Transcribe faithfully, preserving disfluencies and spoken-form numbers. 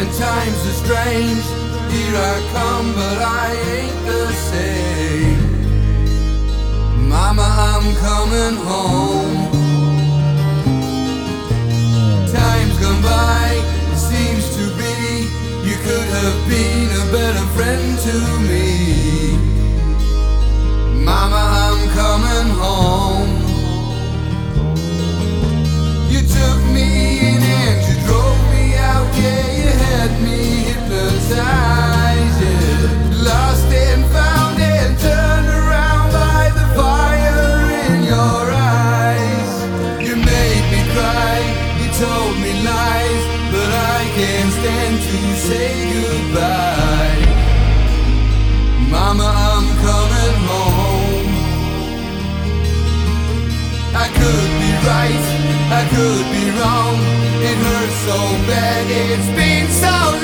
and times are strange. Here I come, but I ain't the same. Mama, I'm coming home. Time's gone by, it seems to be you could have been a better friend to me. Mama, I'm coming home. You took me in and you drove me out, yeah, you had me hypnotized, yeah. Lost and found and turned around by the fire in your eyes. You made me cry, you told me lies, but I can't stand to say goodbye. Mama, I'm coming home. I could be right, I could be wrong. It hurts so bad, it's been so long.